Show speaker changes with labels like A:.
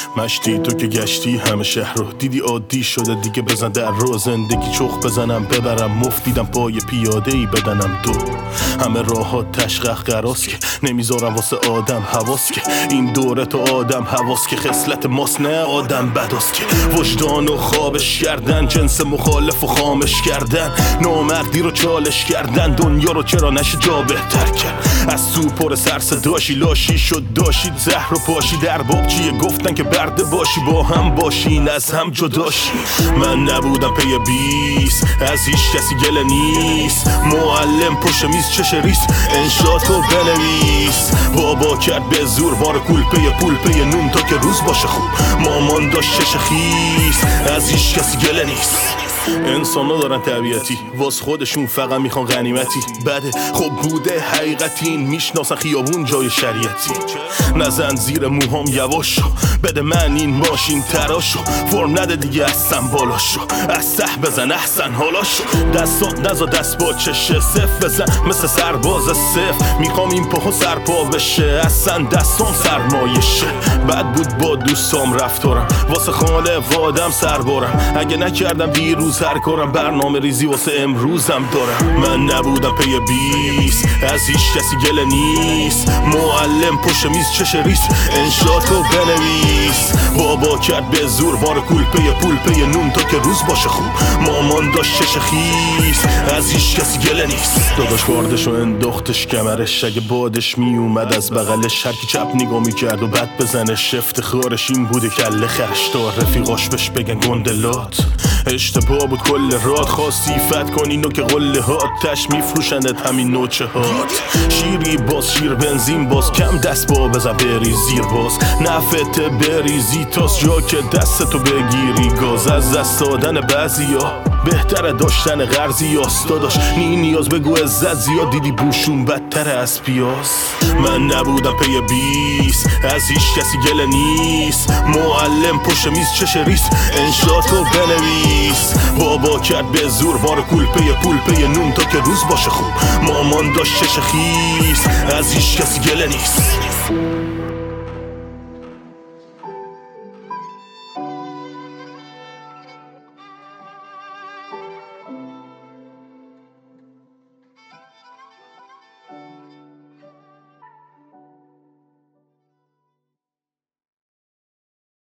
A: مشتی تو که گشتی همه شهر رو دیدی عادی شده دیگه بزن در رو زندگی چخ بزنم ببرم مفت دیدم پای پیاده ای بدنم دو همه راهات تشقق قراس که نمیذارم واسه آدم حواس که این دوره تو آدم حواس که خصلت ماست نه آدم بداست که وجدان و خوابش کردن جنس مخالف و خامش کردن نامردی رو چالش کردن دنیا رو چرا نشه جا بهتر کرد از تو پر سر صداشی لاشی شد داشید زهر و پاشی در بابچیه گفتن که برده باشی با هم باشین از هم جداشی من نبودم پی 20 از هیچ کسی گله نیست معلم پشت میز چش ریس انشا تو بنویس بابا کرد به زور وار کول پی پول پی نون تا که روز باشه خوب مامان داشت چش خیس از هیچ کسی گله نیست انسان ها دارن طبیعتی واس خودشون فقط میخوان غنیمتی بده خب بوده حقیقتی این میشناسن خیابون جای شریعتی نزن زیر موهام یواشو بده من این ماشین تراشو فرم نده دیگه اصلا بالاشو از سح بزن احسن حالاشو دستات نزا دست با چشه صف بزن مثل سرباز صف میخوام این پاها سرپا بشه اصلا دستان سرمایشه بد بود با دوستام رفتارم واسه خانه وادم سربارم اگه نکردم دیروز هر کارم برنامه ریزی واسه امروزم دارم من نبودم پی 20 از هیچ کسی گله نیست معلم پشت میز چش ریس انشا تو بنویس بابا کرد به زور وار کول پی پول پی نون تا که روز باشه خوب مامان داشت چش خیس از هیچ کسی گله نیست داداش باردشو انداختش کمرش اگه بادش میومد از بغلش هرکی چپ نگاه میکرد و بد بزنش افتخارش این بوده کله خرش تا رفیقاش بش بگن گندلات اشتباه بود کل راد خواستی فت کنی نو که قله هات تش میفروشندت همین نوچه هات شیری باز شیر بنزین باز کم دست با بزن بری زیر باز نفت بریزی تاس جا که دستتو بگیری گاز از دست دادن بعضیا بهتره داشتن غرضی هاست داداش نی نیاز بگو عزت زیاد دیدی بوشون بدتر از پیاز من نبودم پی 20 از هیچ کسی گله نیست معلم پشت میز چش ریس انشا تو بنویس بابا کرد به زور وار کول پی پول پی نون تا که روز باشه خوب مامان داشت چش خیس از هیچ کسی گله نیست